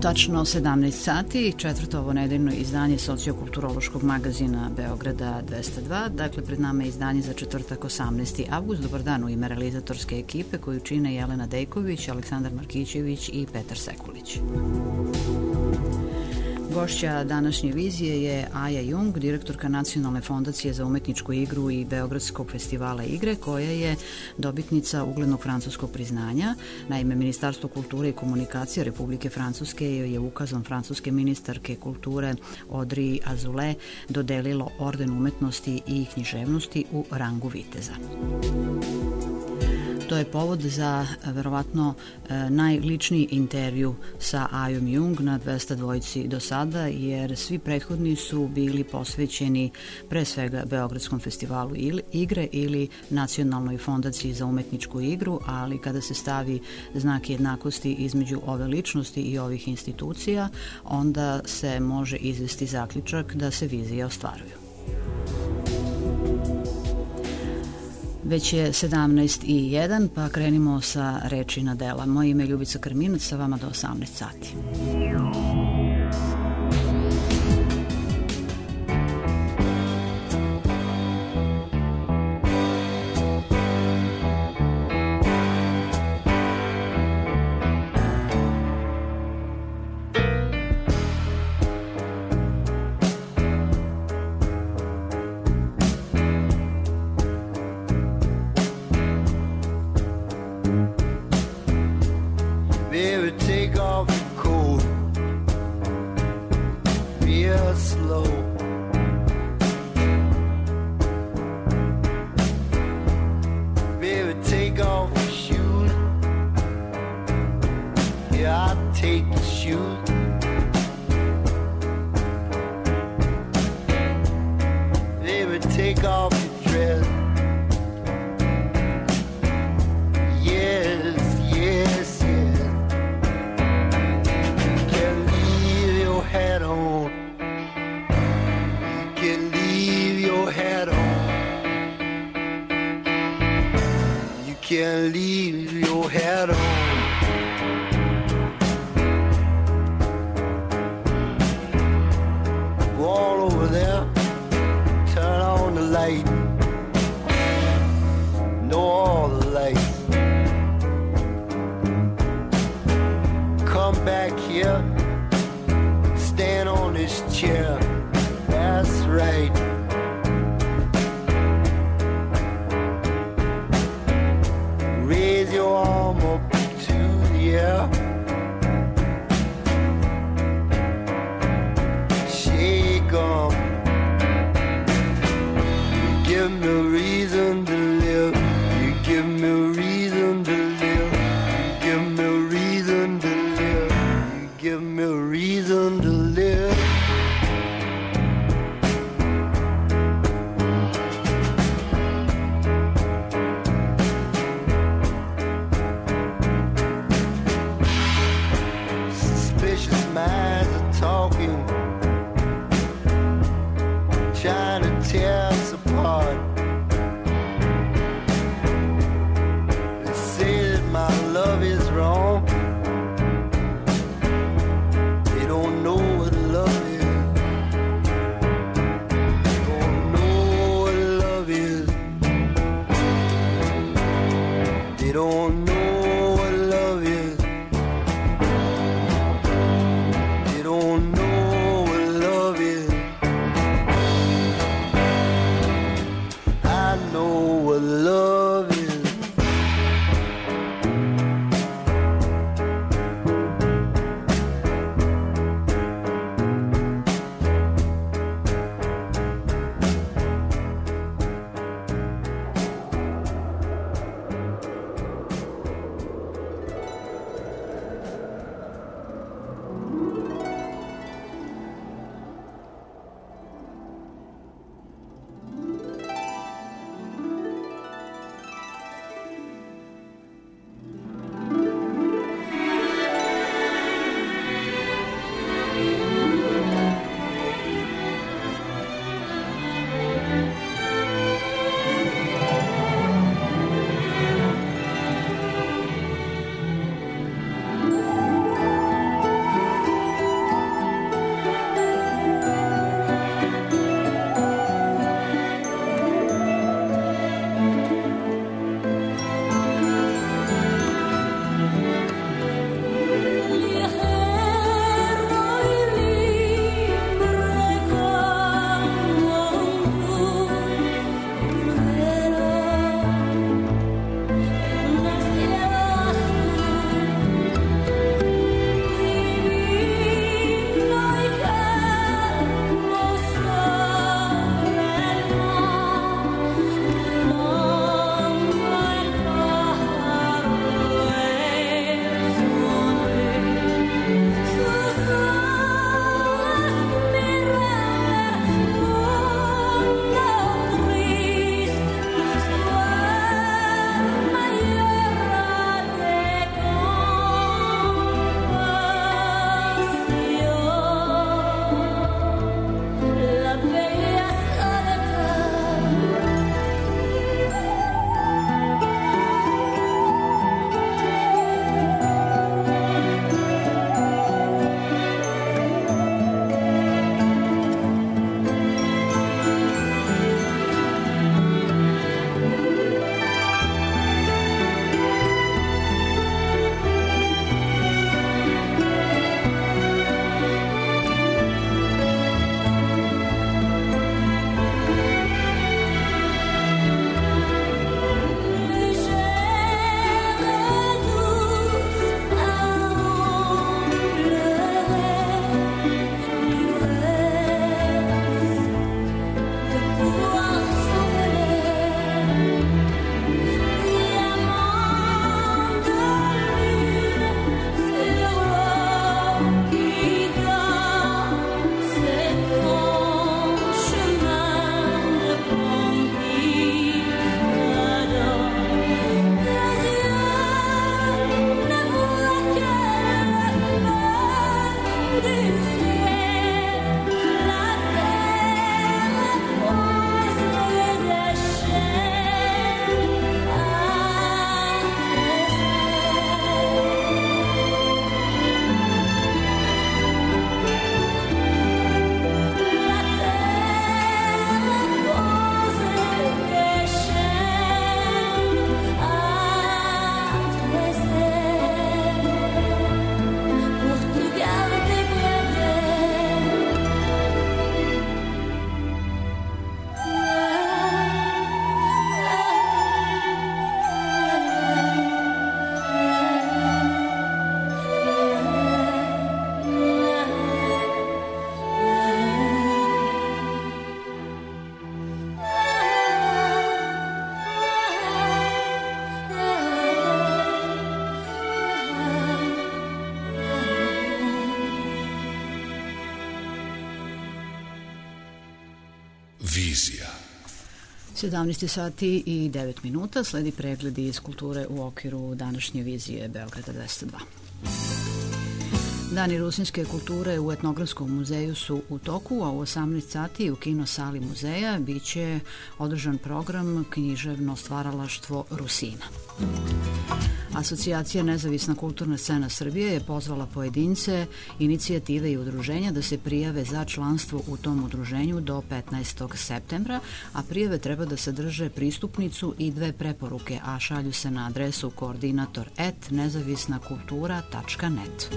tačno 17 sati, četvrto ovo nedeljno izdanje sociokulturološkog magazina Beograda 202. Dakle, pred nama je izdanje za četvrtak 18. avgust. Dobar dan u ime realizatorske ekipe koju čine Jelena Dejković, Aleksandar Markićević i Petar Sekulić. Gošća današnje vizije je Aja Jung, direktorka Nacionalne fondacije za umetničku igru i Beogradskog festivala igre, koja je dobitnica uglednog francuskog priznanja. Naime, Ministarstvo kulture i komunikacije Republike Francuske joj je ukazom francuske ministarke kulture Audrey Azoulay dodelilo orden umetnosti i književnosti u rangu viteza. To je povod za verovatno najličniji intervju sa Ajom Jung na 202 do sada, jer svi prethodni su bili posvećeni pre svega Beogradskom festivalu igre ili Nacionalnoj fondaciji za umetničku igru, ali kada se stavi znak jednakosti između ove ličnosti i ovih institucija, onda se može izvesti zaključak da se vizije ostvaruju. Već je 17:01, pa krenimo sa reči na dela. Moje ime je Ljubica Krminac, sa vama do 18 sati. Vizija. 17 sati i 9 minuta, sledi pregledi iz kulture u okviru današnje vizije Beograda 202. Dani rusinske kulture u Etnografskom muzeju su u toku, a u 18 sati u kino sali muzeja biće održan program Književno stvaralaštvo Rusina. Asocijacija Nezavisna kulturna scena Srbije je pozvala pojedince, inicijative i udruženja da se prijave za članstvo u tom udruženju do 15. septembra, a prijave treba da sadrže pristupnicu i 2 preporuke, a šalju se na adresu koordinator@nezavisnakultura.net.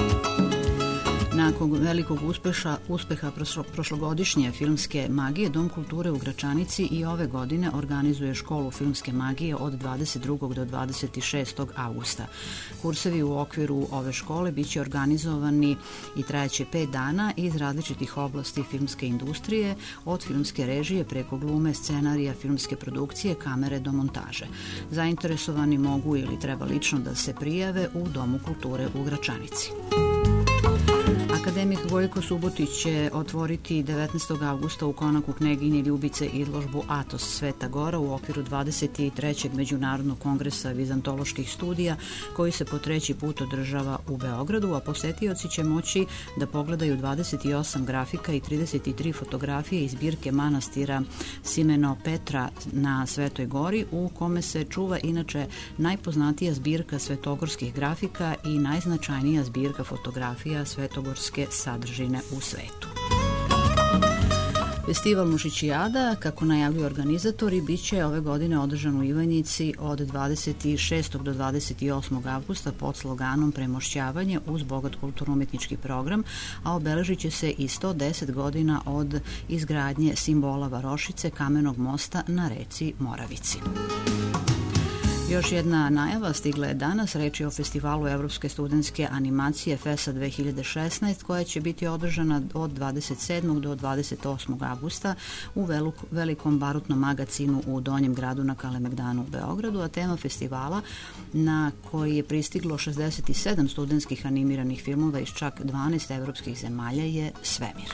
Nakon velikog uspeha prošlogodišnje filmske magije, Dom kulture u Gračanici i ove godine organizuje školu filmske magije od 22. do 26. avgusta. Kursevi u okviru ove škole biće organizovani i trajeće 5 dana iz različitih oblasti filmske industrije, od filmske režije preko glume, scenarija, filmske produkcije, kamere do montaže. Zainteresovani mogu ili treba lično da se prijave u Domu kulture u Gračanici. Akademik Gojko Subotić će otvoriti 19. avgusta u Konaku Kneginje Ljubice izložbu Atos Sveta Gora u okviru 23. Međunarodnog kongresa vizantoloških studija koji se po 3. put održava u Beogradu, a posetioci će moći da pogledaju 28 grafika i 33 fotografije iz zbirke manastira Simeno Petra na Svetoj Gori, u kome se čuva inače najpoznatija zbirka svetogorskih grafika i najznačajnija zbirka fotografija svetogorske sadržine u svetu. Festival Mušićijada, kako najavljuju organizatori, biće ove godine održan u Ivanjici od 26. do 28. avgusta pod sloganom Premošćavanje uz bogat kulturno-umetnički program, a obeležit će se i 110 godina od izgradnje simbola varošice Kamenog mosta na reci Moravici. Još jedna najava stigla je danas, reč je o festivalu Evropske studentske animacije FESA 2016, koja će biti održana od 27. do 28. avgusta u velikom barutnom magacinu u Donjem gradu na Kalemegdanu u Beogradu, a tema festivala, na koji je pristiglo 67 studentskih animiranih filmova iz čak 12 evropskih zemalja, je Svemir.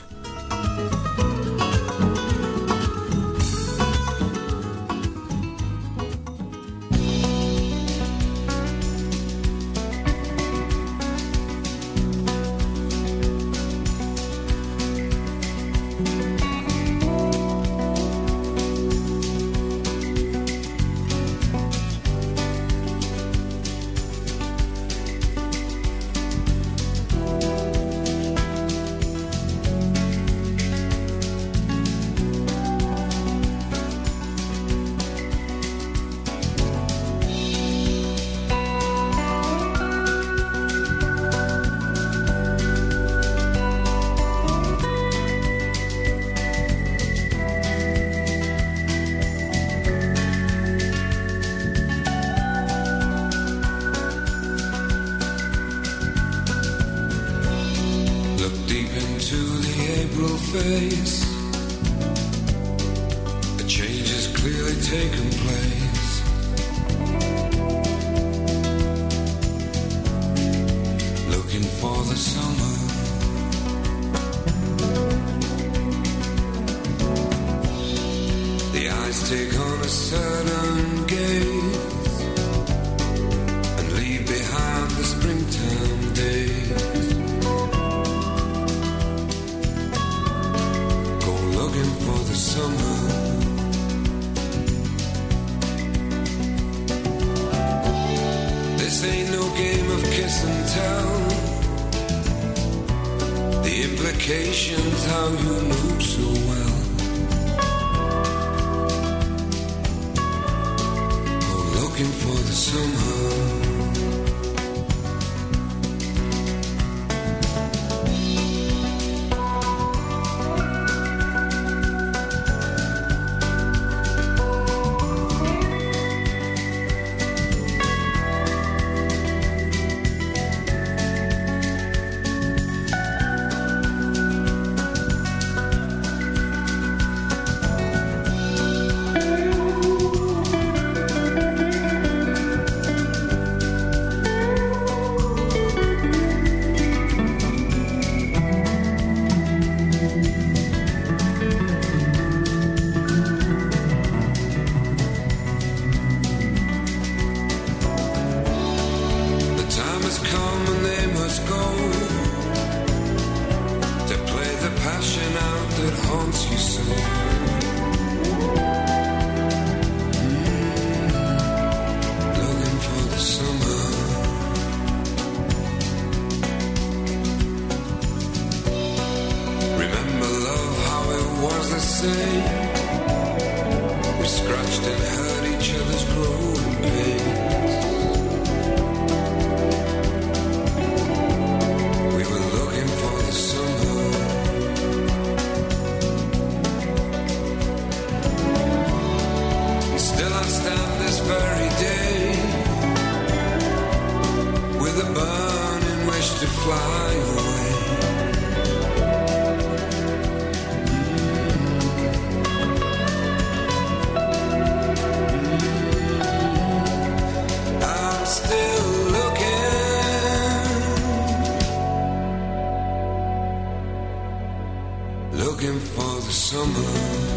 summer.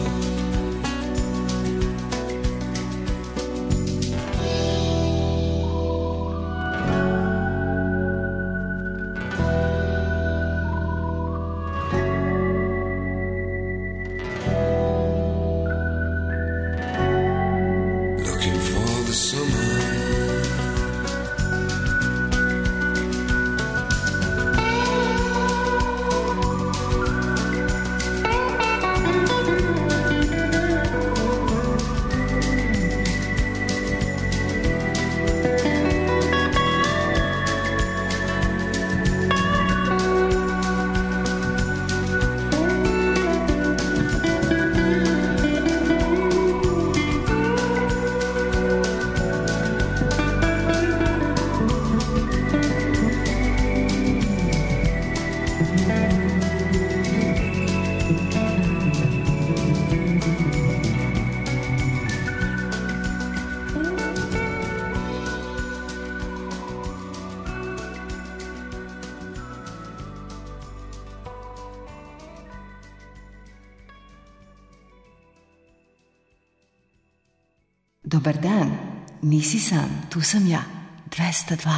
Dobar dan, nisi sam, tu sam ja, 202.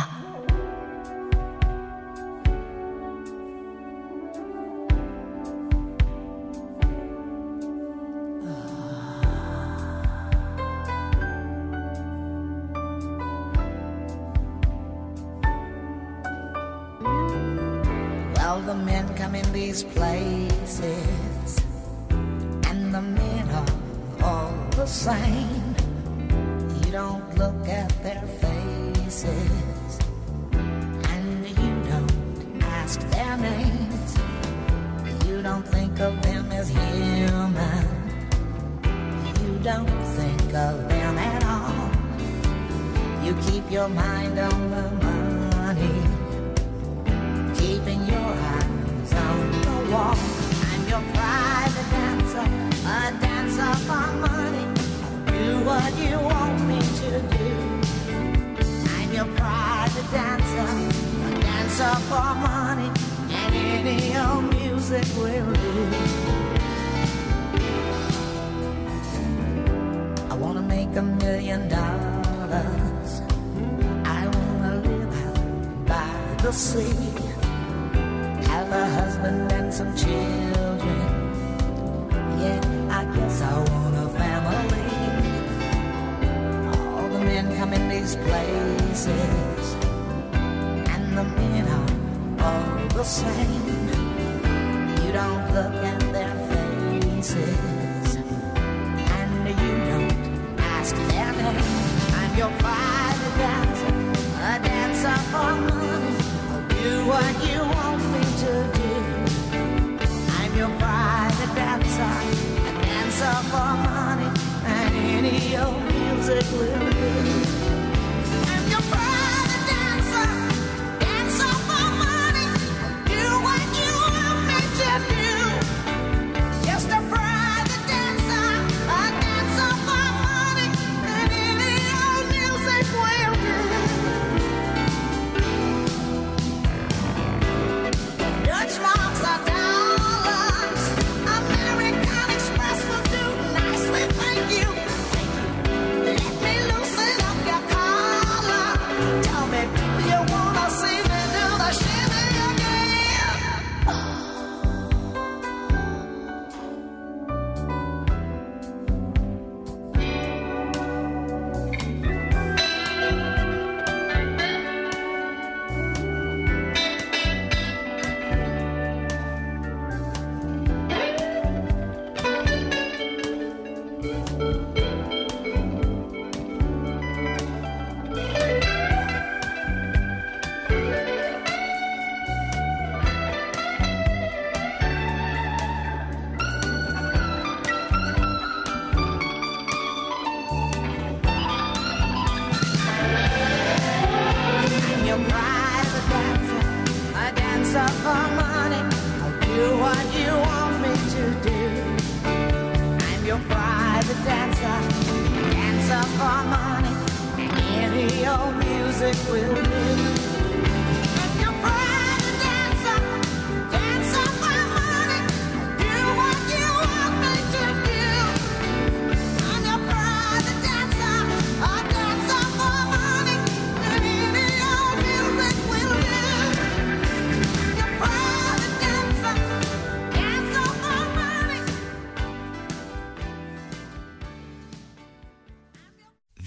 Well, the men come in these places, and the men are all the same. You don't look at their faces, and you don't ask their names. You don't think of them as human. You don't think of them at all. You keep your mind on the money, keeping your eyes on the wall. I'm your private dancer, a dancer for money. Do what you want me to do. I'm your private dancer, a dancer for money, and any old music will do. I wanna make $1 million. I wanna live out by the sea, have a husband and some children. Yeah, I guess I want a family. Men come in these places, and the men are all the same. You don't look at their faces, and you don't ask their name. I'm your private dancer, a dancer for money. I'll do what you want me to do. I'm your private dancer, a dancer for money, and any old music will do. I'm your private dancer, dancer for money. Do what you want me to do. Just a private dancer, a dancer for money, and any old music will do. Dutch marks are dollars, American Express will do nicely, thank you. Let me loosen up your collar. Tell me, do you wanna see me do the shimmy again? I'm your private dancer, a dancer for money. I'll do what you want me to do. I'm your private dancer, dancer for money, and any old music will do. I'm your private dancer, dancer for money. Do what you want me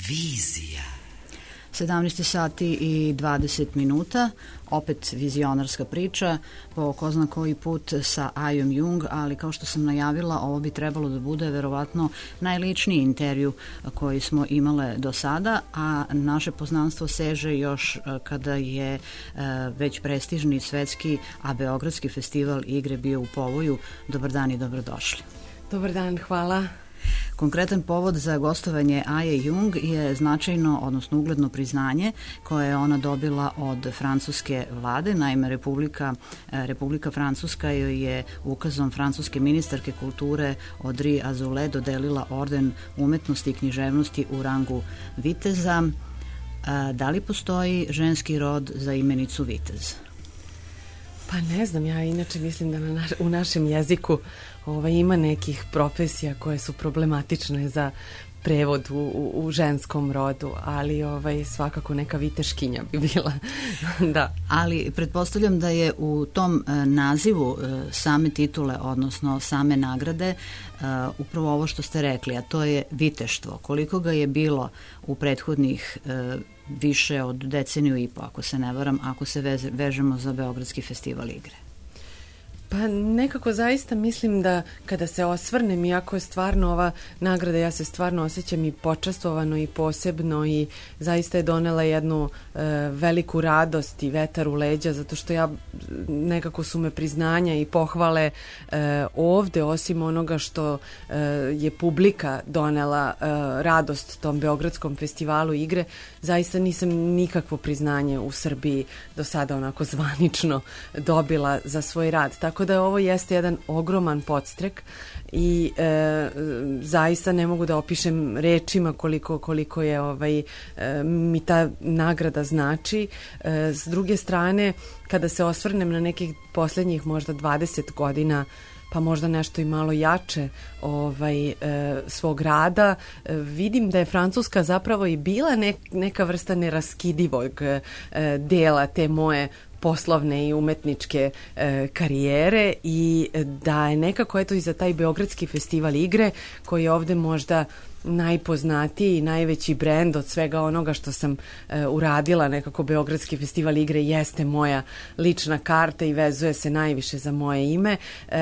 Vizija. 17 sati i 20 minuta, opet vizionarska priča, po ko zna koji put sa Ajom Jung, ali kao što sam najavila, ovo bi trebalo da bude verovatno najličniji intervju koji smo imale do sada, a naše poznanstvo seže još kada je već prestižni svetski, a Beogradski festival igre bio u povoju. Dobar dan i dobrodošli. Dobar dan, hvala. Konkretan povod za gostovanje Aje Jung je značajno, odnosno ugledno priznanje koje je ona dobila od francuske vlade. Naime, Republika Francuska joj je ukazom francuske ministarke kulture Audrey Azoulay dodelila orden umetnosti i književnosti u rangu viteza. Da li postoji ženski rod za imenicu vitez? Pa ne znam, ja inače mislim da u našem jeziku ima nekih profesija koje su problematične za prevod u ženskom rodu, ali svakako neka viteškinja bi bila. Da. Ali pretpostavljam da je u tom nazivu same titule, odnosno same nagrade, upravo ovo što ste rekli, a to je viteštvo. Koliko ga je bilo u prethodnih više od deceniju i po, ako se ne varam, ako se vežemo za Beogradski festival igre? Pa nekako zaista mislim da kada se osvrnem, iako je stvarno ova nagrada, ja se stvarno osjećam i počastvovano i posebno i zaista je donela jednu veliku radost i vetar u leđa, zato što nekako su me priznanja i pohvale ovde, osim onoga što je publika donela radost tom Beogradskom festivalu igre, zaista nisam nikakvo priznanje u Srbiji do sada onako zvanično dobila za svoj rad. Tako da ovo jeste jedan ogroman podstrek i zaista ne mogu da opišem rečima koliko je mi ta nagrada znači. S druge strane, kada se osvrnem na nekih poslednjih možda 20 godina, pa možda nešto i malo jače svog rada, vidim da je Francuska zapravo i bila neka vrsta neraskidivog dela te moje poslovne i umetničke karijere i da je nekako eto i za taj Beogradski festival igre koji je ovde možda najpoznatiji i najveći brend od svega onoga što sam uradila, nekako Beogradski festival igre jeste moja lična karta i vezuje se najviše za moje ime.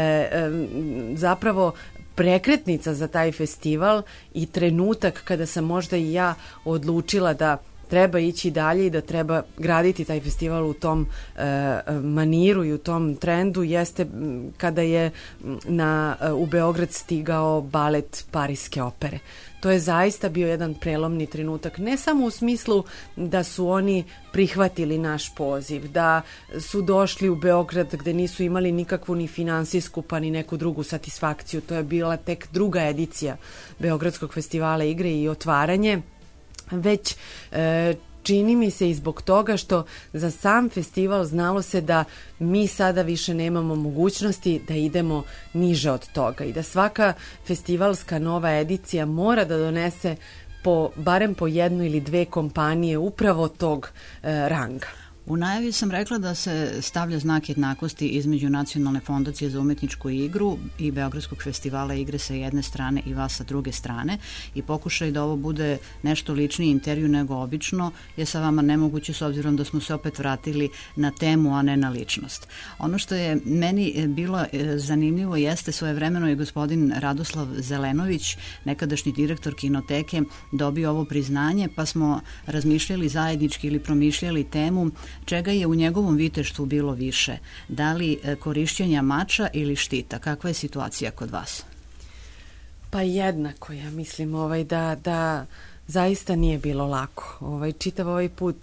Zapravo prekretnica za taj festival i trenutak kada sam možda i ja odlučila da treba ići dalje i da treba graditi taj festival u tom maniru i u tom trendu jeste kada je u Beograd stigao balet Pariske opere. To je zaista bio jedan prelomni trenutak, ne samo u smislu da su oni prihvatili naš poziv, da su došli u Beograd gde nisu imali nikakvu ni finansijsku pa ni neku drugu satisfakciju. To je bila tek druga edicija Beogradskog festivala igre i otvaranje, već čini mi se i zbog toga što za sam festival znalo se da mi sada više nemamo mogućnosti da idemo niže od toga i da svaka festivalska nova edicija mora da donese barem po jednu ili dve kompanije upravo tog ranga. U najavi sam rekla da se stavlja znak jednakosti između Nacionalne fondacije za umetničku igru i Beogradskog festivala igre sa jedne strane i vas sa druge strane i pokušaj da ovo bude nešto ličniji intervju nego obično je sa vama nemoguće s obzirom da smo se opet vratili na temu, a ne na ličnost. Ono što je meni bilo zanimljivo jeste svojevremeno i gospodin Radoslav Zelenović, nekadašnji direktor Kinoteke, dobio ovo priznanje, pa smo razmišljali zajednički ili promišljali temu čega je u njegovom viteštvu bilo više? Da li korišćenja mača ili štita? Kakva je situacija kod vas? Pa jednako, ja mislim da zaista nije bilo lako. Čitav ovaj put,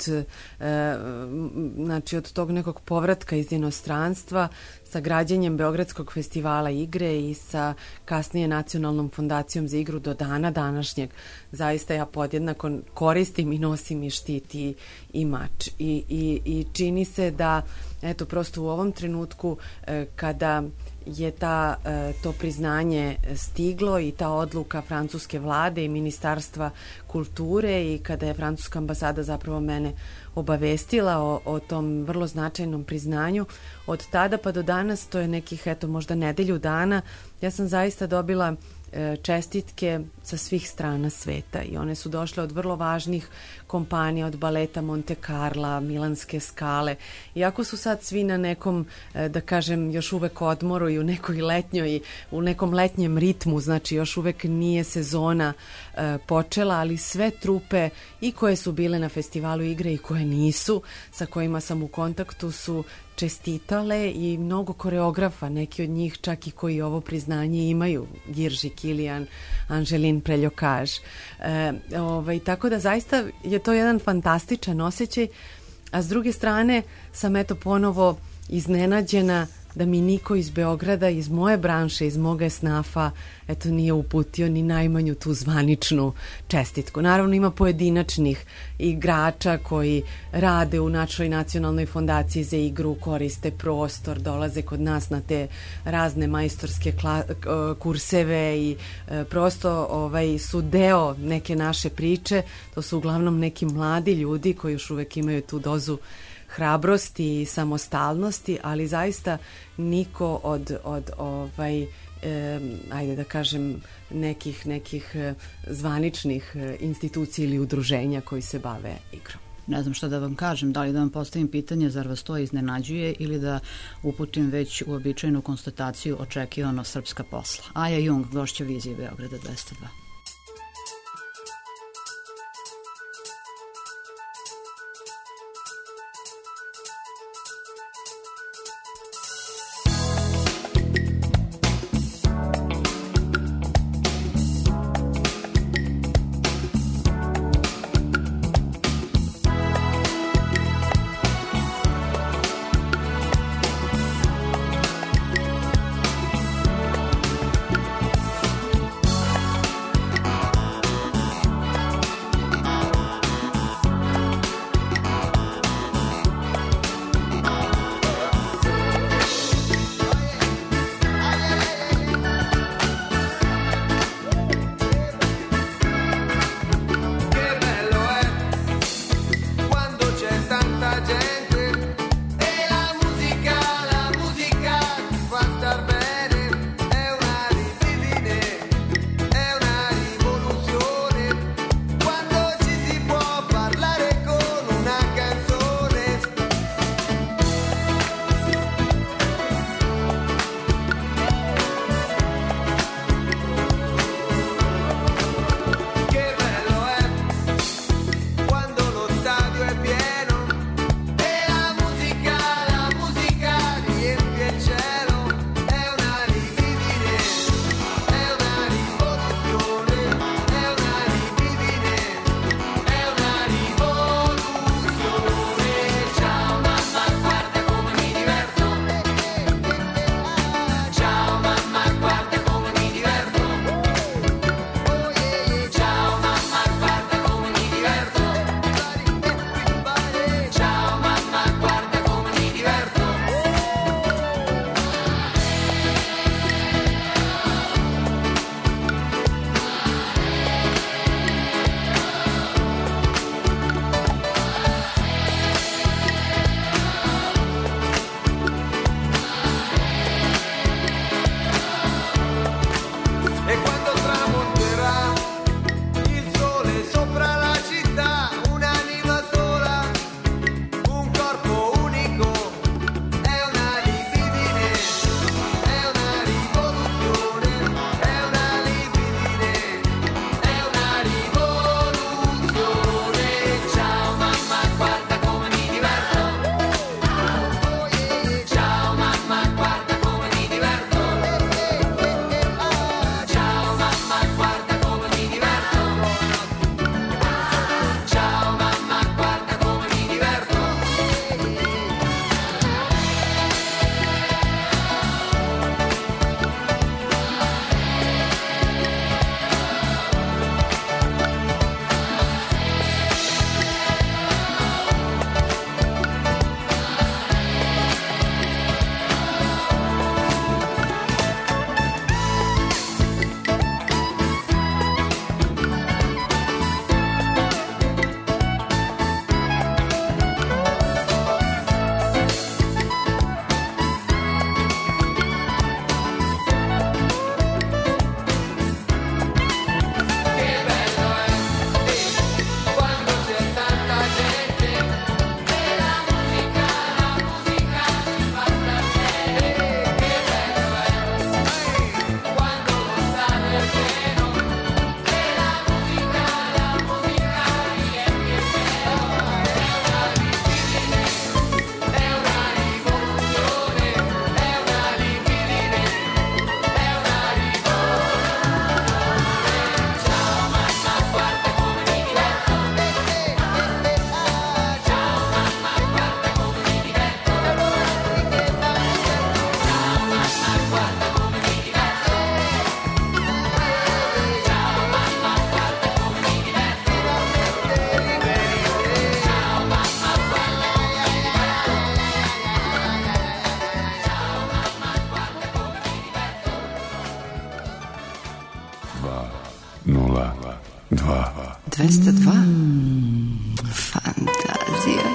znači od tog nekog povratka iz inostranstva, sa građenjem Beogradskog festivala igre i sa kasnije Nacionalnom fondacijom za igru do dana današnjeg, zaista ja podjednako koristim i nosim i štit i mač. I čini se da, eto, prosto u ovom trenutku kada je to priznanje stiglo i ta odluka francuske vlade i Ministarstva kulture i kada je francuska ambasada zapravo mene obavestila o tom vrlo značajnom priznanju, od tada pa do danas, to je nekih možda nedelju dana, ja sam zaista dobila čestitke sa svih strana sveta i one su došle od vrlo važnih kompanija, od baleta Monte Carla, Milanske Skale. Iako su sad svi na nekom, da kažem, još uvek odmoru i u nekoj letnjoj, u nekom letnjem ritmu, znači još uvek nije sezona počela, ali sve trupe i koje su bile na festivalu igre i koje nisu, sa kojima sam u kontaktu, su čestitale i mnogo koreografa, neki od njih čak i koji ovo priznanje imaju, Girži Kilijan, Anželin Preljokaž. Tako da zaista je to jedan fantastičan osjećaj, a s druge strane sam eto ponovo iznenađena da mi niko iz Beograda, iz moje branše, iz moga esnafa, eto nije uputio ni najmanju tu zvaničnu čestitku. Naravno ima pojedinačnih igrača koji rade u našoj nacionalnoj fondaciji za igru, koriste prostor, dolaze kod nas na te razne majstorske kurseve i prosto su deo neke naše priče. To su uglavnom neki mladi ljudi koji još uvek imaju tu dozu hrabrosti i samostalnosti, ali zaista niko od ajde da kažem nekih zvaničnih institucija ili udruženja koji se bave igrom. Ne znam šta da vam kažem, da li da vam postavim pitanje, zar vas to iznenađuje ili da uputim već uobičajenu konstataciju očekivano srpska posla. Aja Jung, gošća Vizije Beograda 202. 202. Fantazija.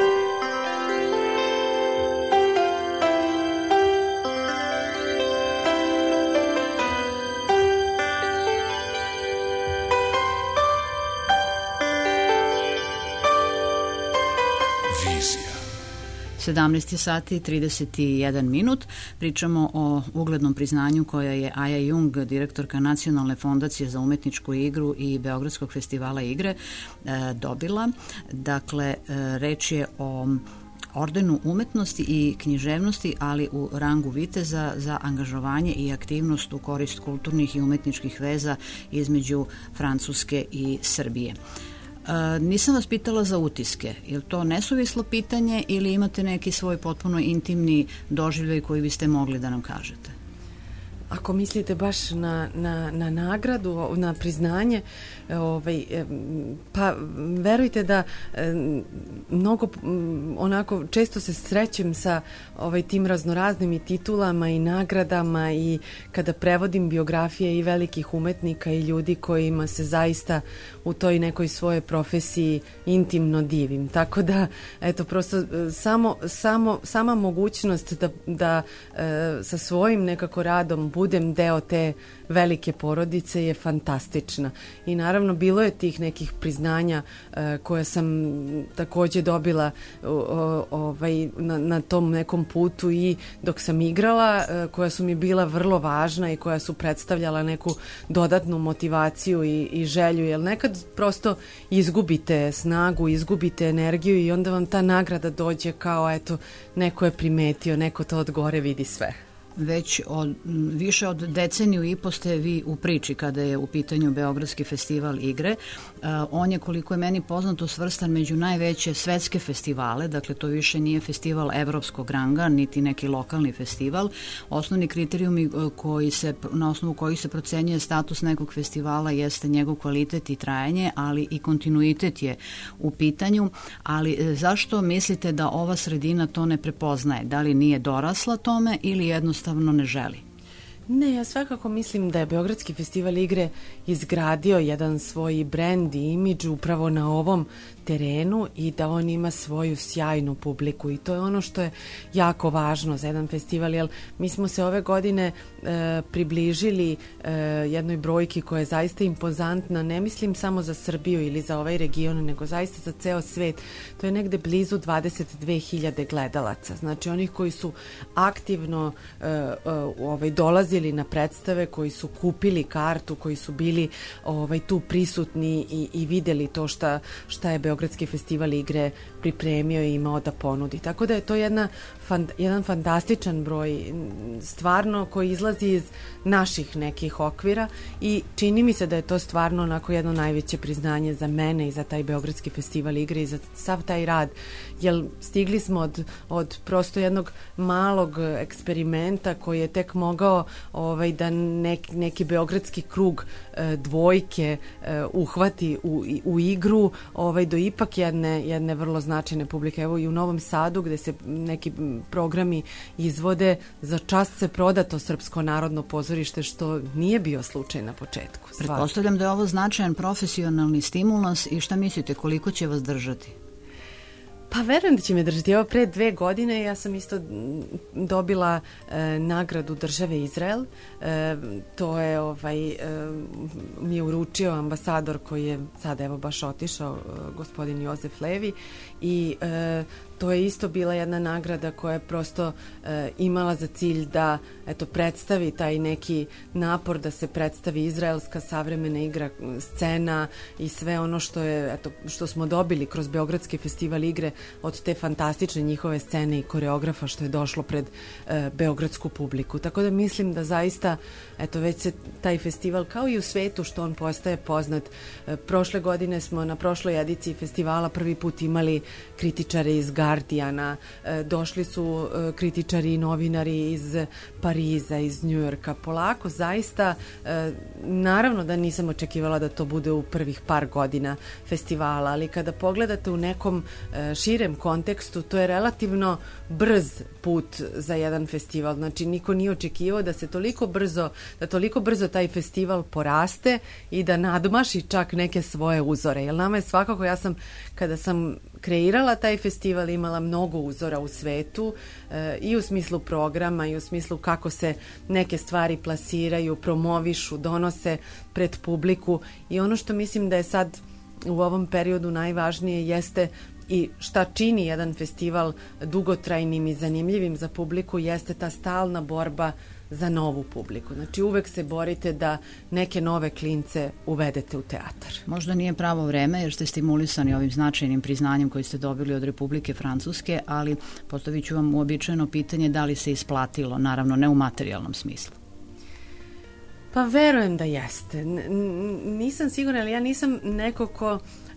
Vizija. 17 sati i 31 minut. Pričamo o uglednom priznanju koje je Aja Jung, direktorka Nacionalne fondacije za umetničku igru i Beogradskog festivala igre, dobila. Dakle, reč je o ordenu umetnosti i književnosti, ali u rangu viteza za angažovanje i aktivnost u korist kulturnih i umetničkih veza između Francuske i Srbije. Nisam vas pitala za utiske. Je li to nesuvislo pitanje ili imate neki svoj potpuno intimni doživljaj koji biste mogli da nam kažete? Ako mislite baš na nagradu, na priznanje, pa verujte da mnogo onako često se srećem sa tim raznoraznim i titulama i nagradama i kada prevodim biografije i velikih umetnika i ljudi kojima se zaista u toj nekoj svojoj profesiji intimno divim. Tako da, eto, prosto sama mogućnost da sa svojim nekako radom budem deo te velike porodice je fantastična. I naravno bilo je tih nekih priznanja koja sam takođe dobila na tom nekom putu i dok sam igrala, koja su mi bila vrlo važna i koja su predstavljala neku dodatnu motivaciju i želju, jer nekad prosto izgubite snagu, izgubite energiju i onda vam ta nagrada dođe kao eto, neko je primetio, neko to od gore vidi sve. Već više od deceniju i po ste vi u priči kada je u pitanju Beogradski festival igre. On je, koliko je meni poznato, svrstan među najveće svetske festivale, dakle to više nije festival evropskog ranga, niti neki lokalni festival. Osnovni kriterijumi na osnovu kojih se procenjuje status nekog festivala jeste njegov kvalitet i trajanje, ali i kontinuitet je u pitanju. Ali zašto mislite da ova sredina to ne prepoznaje? Da li nije dorasla tome ili jednostavno ne želi? Ne, ja svakako mislim da je Beogradski festival igre izgradio jedan svoj brend i imidž upravo na ovom terenu i da on ima svoju sjajnu publiku i to je ono što je jako važno za jedan festival, jer mi smo se ove godine približili jednoj brojki koja je zaista impozantna, ne mislim samo za Srbiju ili za ovaj region, nego zaista za ceo svet. To je negde blizu 22.000 gledalaca, znači onih koji su aktivno dolazili na predstave, koji su kupili kartu, koji su bili tu prisutni i videli to šta je Beogradski festival igre pripremio i imao da ponudi. Tako da je to jedan fantastičan broj, stvarno koji izlazi iz naših nekih okvira i čini mi se da je to stvarno onako jedno najveće priznanje za mene i za taj Beogradski festival igre i za sav taj rad, jer stigli smo od prosto jednog malog eksperimenta koji je tek mogao da neki beogradski krug dvojke uhvati u igru do ipak jedne vrlo značajne publike. Evo i u Novom Sadu gde se neki programi izvode, za čast se proda to Srpsko narodno pozorište, što nije bio slučaj na početku. Pretpostavljam da je ovo značajan profesionalni stimulans i šta mislite, koliko će vas držati? Pa verujem da će me držati. Evo pre 2 godine ja sam isto dobila nagradu države Izrael. To je mi je uručio ambasador koji je sada evo baš otišao, gospodin Jozef Levi, i to je isto bila jedna nagrada koja je prosto imala za cilj da predstavi taj neki napor, da se predstavi izraelska savremena igra, scena i sve ono što smo dobili kroz Beogradski festival igre od te fantastične njihove scene i koreografa što je došlo pred beogradsku publiku. Tako da mislim da zaista već se taj festival, kao i u svetu što on postaje poznat. Prošle godine smo na prošloj ediciji festivala prvi put imali kritičare iz Gane Guardiana, došli su kritičari i novinari iz Pariza, iz Njujorka. Polako, zaista, naravno da nisam očekivala da to bude u prvih par godina festivala, ali kada pogledate u nekom širem kontekstu, to je relativno brz put za jedan festival. Znači, niko nije očekivao da toliko brzo taj festival poraste i da nadmaši čak neke svoje uzore. Jer nama je svakako, kada sam kreirala taj festival, imala mnogo uzora u svetu i u smislu programa i u smislu kako se neke stvari plasiraju, promovišu, donose pred publiku, i ono što mislim da je sad u ovom periodu najvažnije jeste i šta čini jedan festival dugotrajnim i zanimljivim za publiku jeste ta stalna borba za novu publiku. Znači, uvek se borite da neke nove klince uvedete u teatar. Možda nije pravo vreme jer ste stimulisani ovim značajnim priznanjem koji ste dobili od Republike Francuske, ali postavit ću vam uobičajeno pitanje da li se isplatilo, naravno ne u materijalnom smislu. Pa verujem da jeste. Nisam sigurna, ali ja nisam neko ko...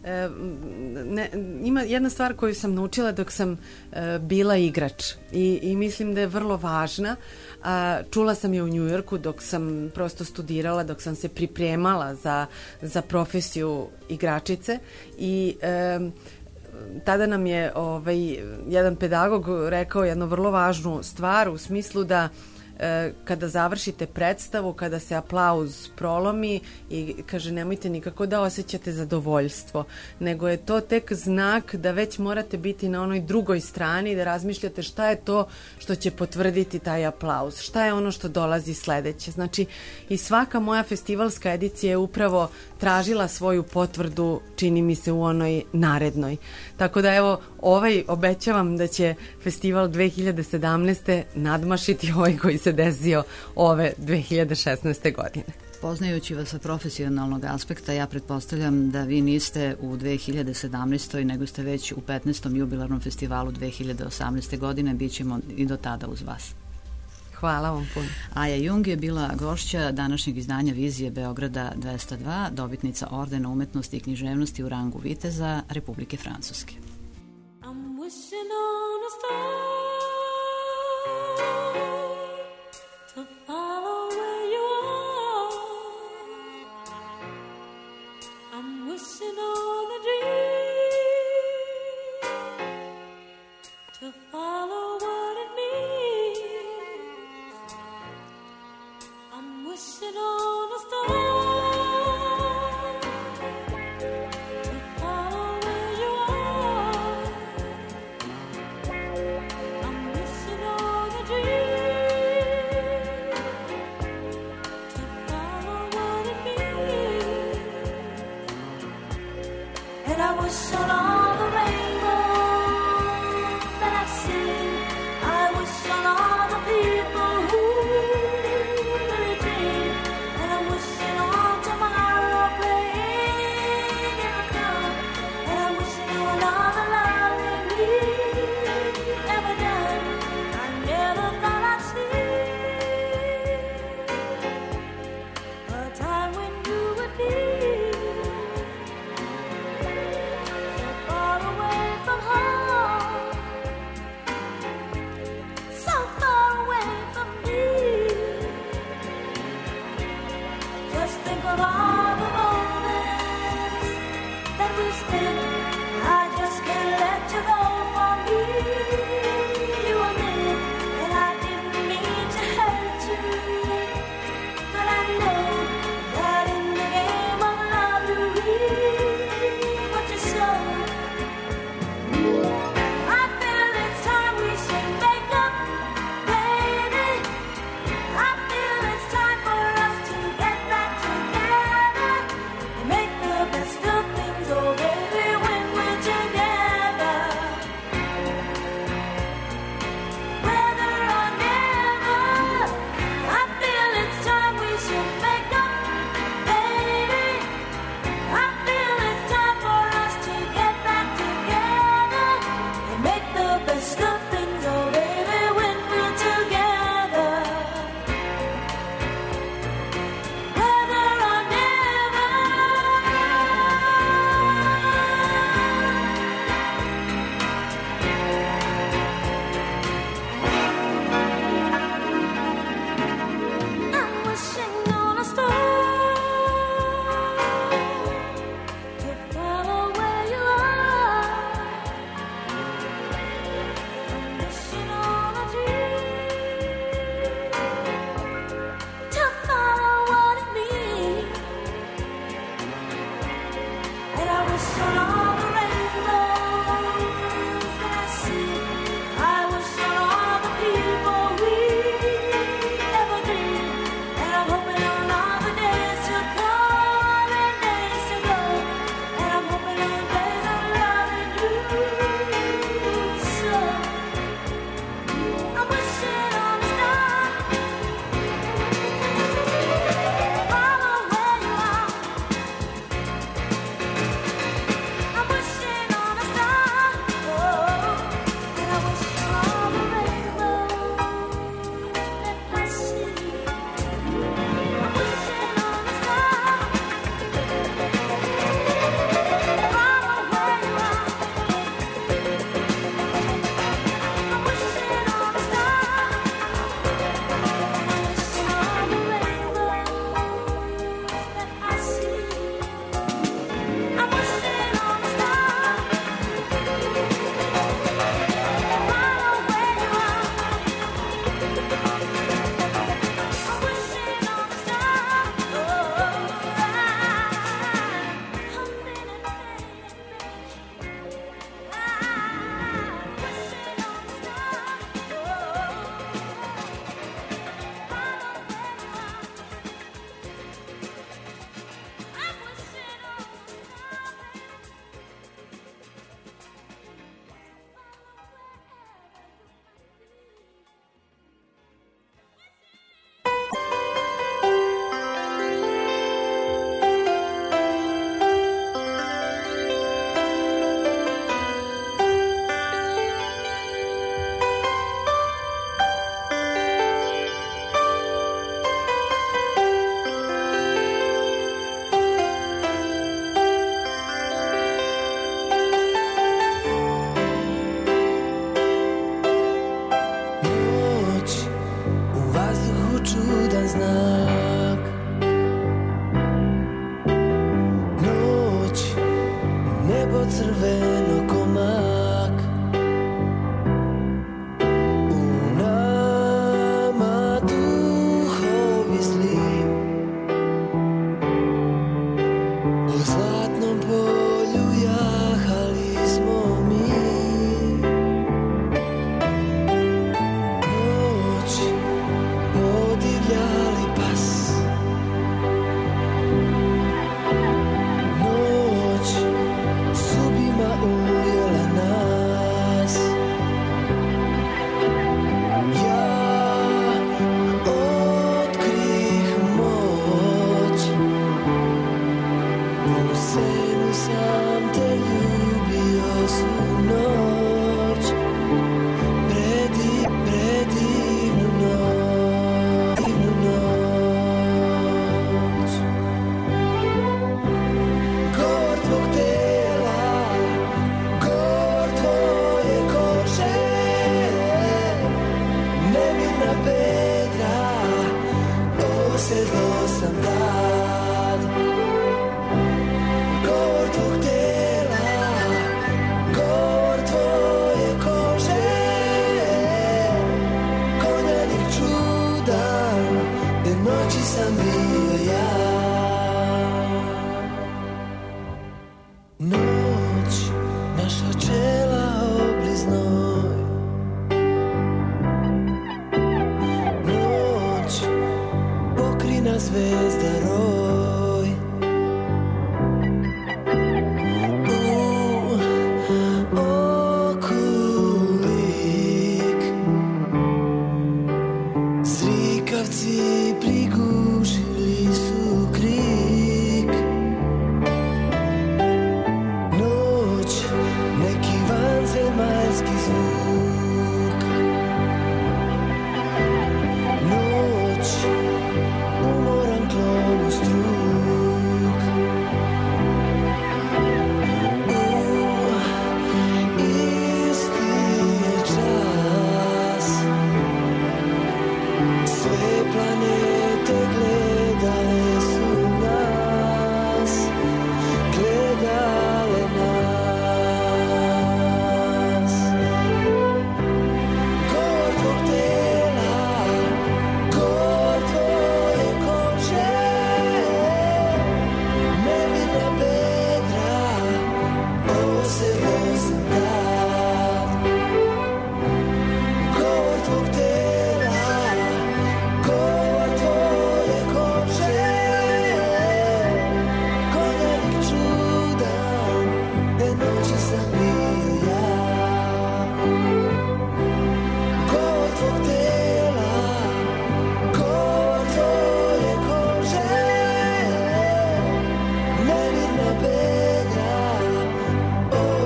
ima jedna stvar koju sam naučila dok sam bila igrač i mislim da je vrlo važna. Čula sam je u Njujorku dok sam prosto studirala, dok sam se pripremala za profesiju igračice, i tada nam je jedan pedagog rekao jednu vrlo važnu stvar u smislu da kada završite predstavu, kada se aplauz prolomi, i kaže, nemojte nikako da osjećate zadovoljstvo, nego je to tek znak da već morate biti na onoj drugoj strani i da razmišljate šta je to što će potvrditi taj aplauz, šta je ono što dolazi sledeće. Znači, i svaka moja festivalska edicija je upravo tražila svoju potvrdu, čini mi se, u onoj narednoj. Tako da evo, obećavam da će festival 2017. nadmašiti ovaj koji se desio ove 2016. godine. Poznajući vas sa profesionalnog aspekta, ja pretpostavljam da vi niste u 2017. nego ste već u 15. jubilarnom festivalu 2018. godine, bit ćemo i do tada uz vas. Hvala vam puno. Aja Jung je bila gošća današnjeg izdanja Vizije Beograda 202, dobitnica ordena umetnosti i književnosti u rangu viteza Republike Francuske. I'm wishing on a star to follow where you are. I'm wishing on a dream to follow what it means. I'm wishing on a star. wish on all the rainbows that I've seen. I wish on all the people who really dream. And I'm wishing on tomorrow playing in the club. And I'm wishing on all the love that we've ever done. I never thought I'd see a time when you would be of all the moments that we spent. I just can't let you go for me. You were meant, and I didn't mean to hurt you. But I know that in the game of love you reap what you sow. I feel it's time we should make up, baby. I feel it's time for us to get back together. Make the best of things, oh baby.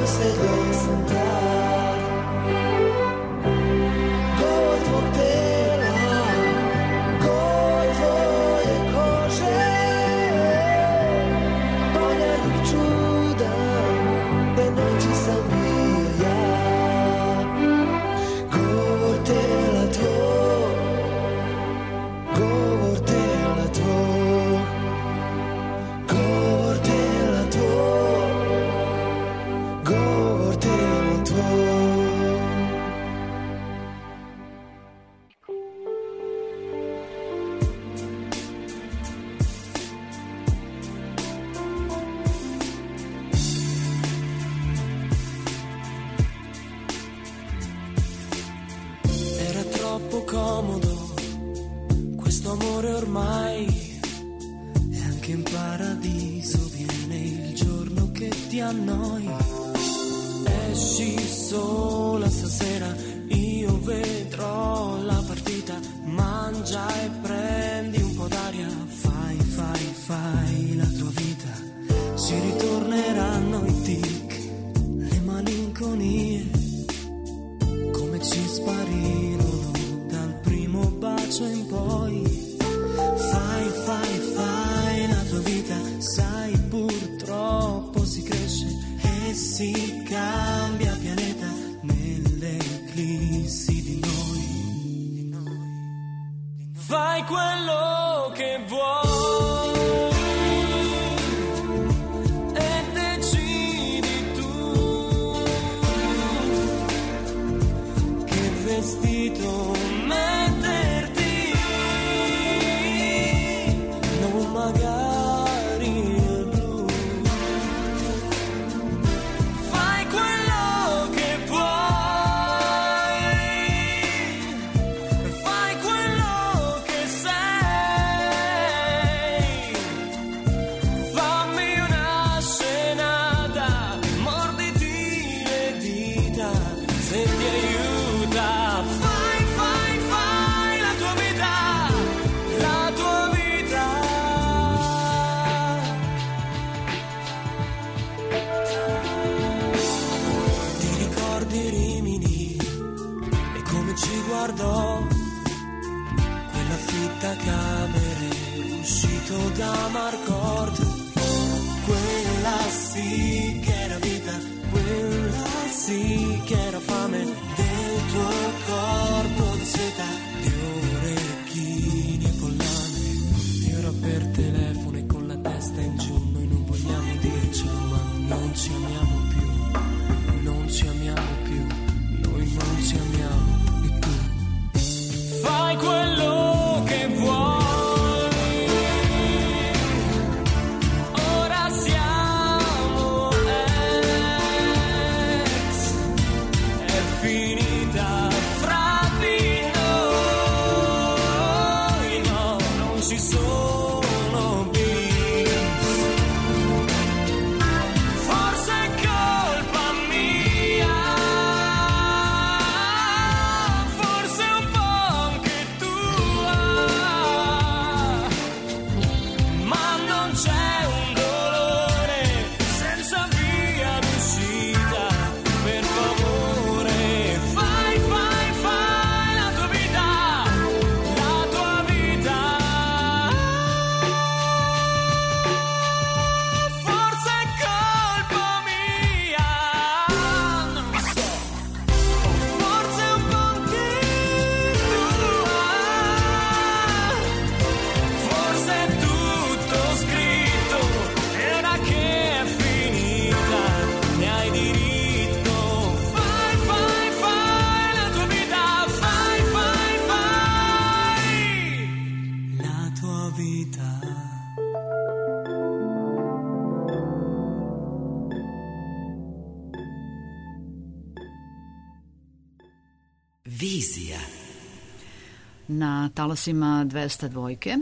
Vizija. Na talasima 202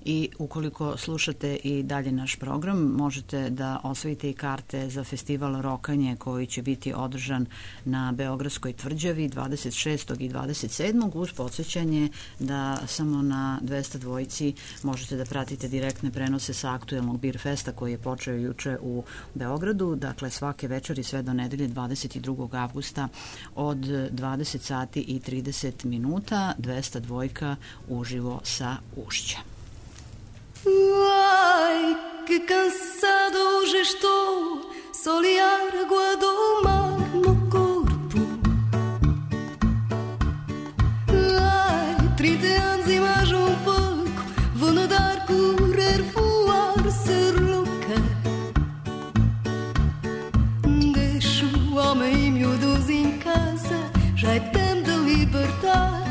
I ukoliko slušate i dalje naš program, možete da osvojite i karte za festival Rokanje koji će biti održan na Beogradskoj tvrđavi 26. i 27. uz podsjećanje da samo na 202 možete da pratite direktne prenose sa aktuelnog Beer Festa koji je počeo juče u Beogradu, dakle svake večeri sve do nedelje 22. avgusta od 20 sati i 30 minuta 202 uživo sa Ušća. Ai, que cansado hoje estou, solear água do mar no corpo. Ai, 30 anos e mais pouco, vou nadar, correr, voar, ser louca. Deixo o homem e miúdos em casa, já é tempo de liberdade.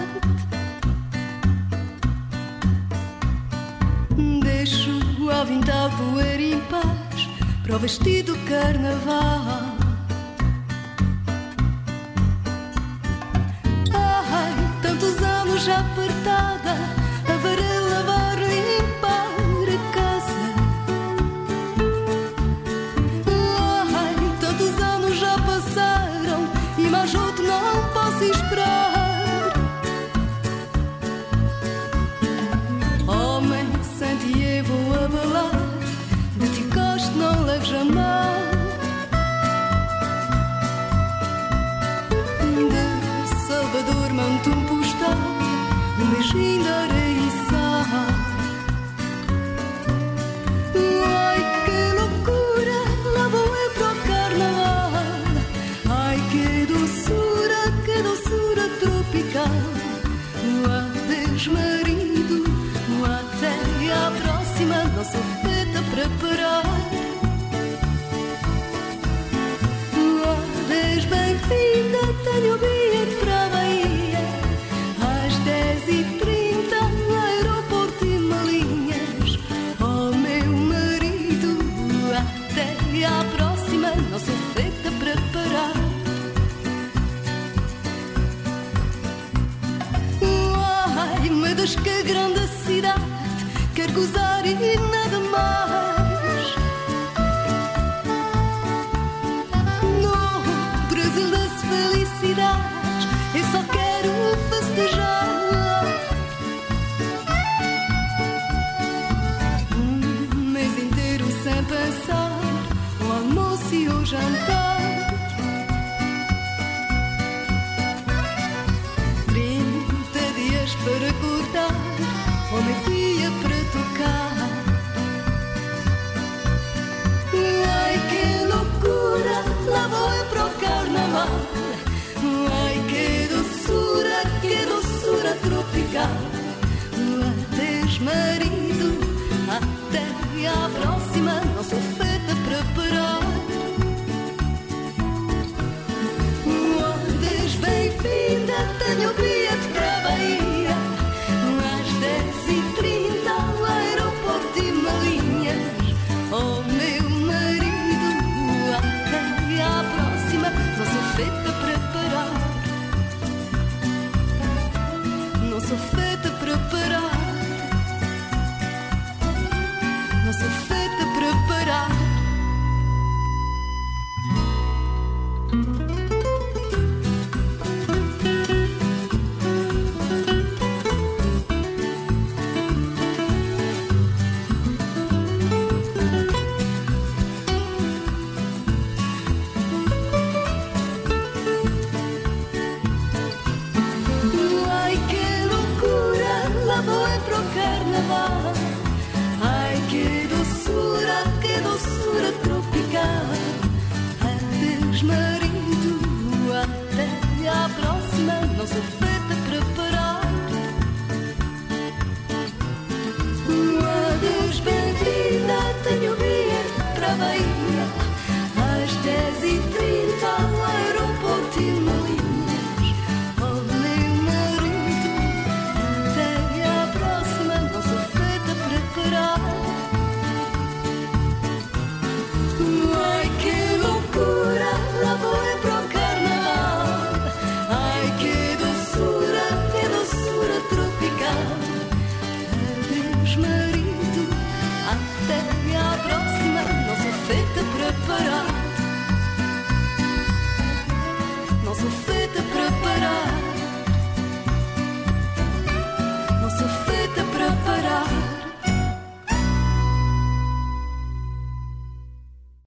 Deixo o avental voar em paz para o vestido carnaval. Ai, tantos anos já apertada, a varrer, lavar, limpar a casa. Ai, tantos anos já passaram e mais outro não posso esperar. Homem, sente e vou abalar, de ti gosto, não levo jamais. De Salvador mando um postal, um beijinho de areia e sal. Ai, que loucura, lá vou eu para o carnaval. Ai, que doçura tropical. Adeus, marido, até à próxima, não sou feita para parar. Adeus, bem-vinda, tenho o bilhete para a Bahia. Às 10h30, no aeroporto e Malinhas. Oh, meu marido, até à próxima, não sou feita para parar. Ai, meu Deus, que grande cidade, quero gozar e nada mais. No Brasil das felicidades, eu só quero festejar. Mês inteiro sem pensar, o almoço e o jantar. 30 dias para acordar, o meio-dia para tocar. Ai, que loucura, lá vou eu para o carnaval. Ai, que doçura tropical. Adeus, marido, até à próxima, não sou feita para parar. Adeus, bem-vinda, tenho o bilhete para a Bahia. Às 10h30, o aeroporto e Malinhas. Oh, meu marido, até à próxima, não sou feita para parar. Não sou feita para parar. Não sou feita para parar. Ai, que loucura, lá vou eu para o carnaval. Ai, que doçura tropical. Adeus, marido, até à próxima, não sou feita